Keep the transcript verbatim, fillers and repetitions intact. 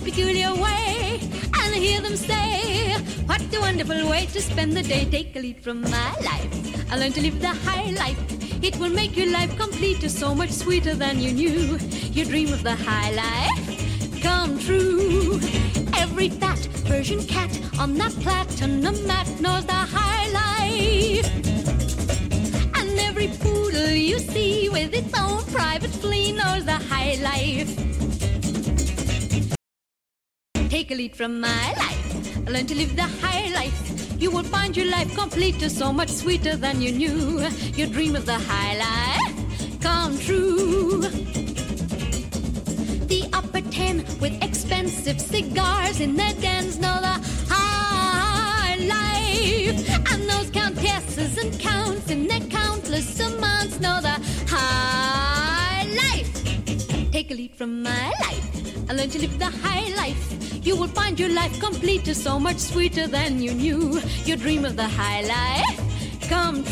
peculiar way and hear them say, what a wonderful way to spend the day. Take a lead from my life. I learned to live the high life. It will make your life complete, so much sweeter than you knew. Your dream of the high life come true. Every fat Persian cat on that platinum mat knows the high life. And every poodle you see with its own private flea knows the high life. Take a lead from my life. Learn to live the high life. You will find your life complete, so much sweeter than you knew. Your dream of the high life come true. The upper ten with expensive cigars in their dens know the high life. And those countesses and counts in their countless amounts know the high life. Take a lead from my life and learn to live the high life. You will find your life complete, so much sweeter than you knew. Your dream of the high life come true.